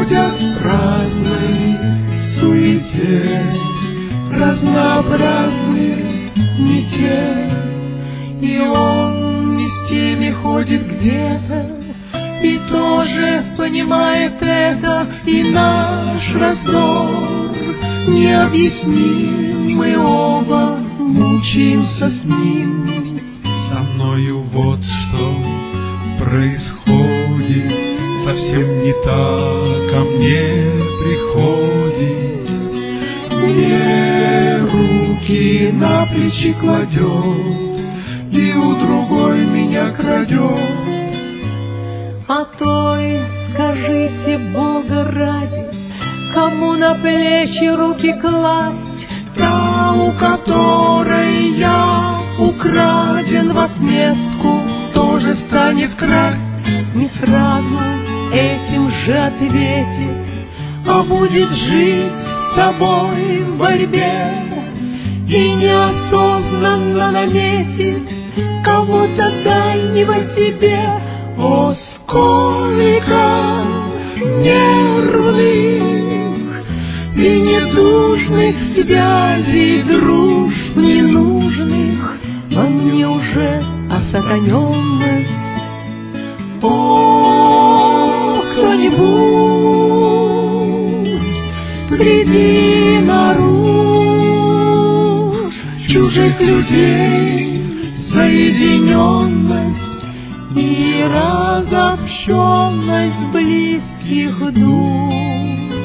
ходят в праздной суете, разнообразные не те. И он не с теми ходит где-то, и тоже понимает это, и наш раздор необъясним, мы оба мучаемся с ним. Со мною вот что происходит, совсем не так ко мне приходит. Мне руки на плечи кладет, и у другой меня крадет. А той, скажите, Бога ради, кому на плечи руки класть? Та, у которой я украден в отместку, тоже станет красть. Не сразу этим же ответит, а будет жить с собой в борьбе, и неосознанно наметит кого-то дальнего себе. О, сколько нервных и недужных связей, дружб ненужных, во мне уже осатаненность. О, кто-нибудь, приди наружь чужих людей, соединенность и разобщенность близких душ.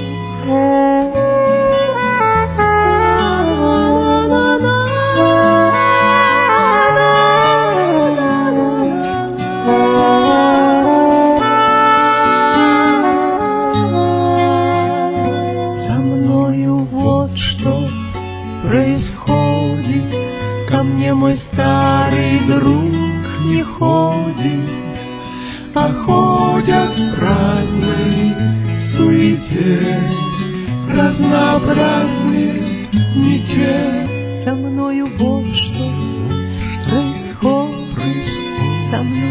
Со мною вот что происходит, ко мне мой старый друг не ходит, а ходят в праздной суете, разнообразные не те. Со мною вот что происходит, со мной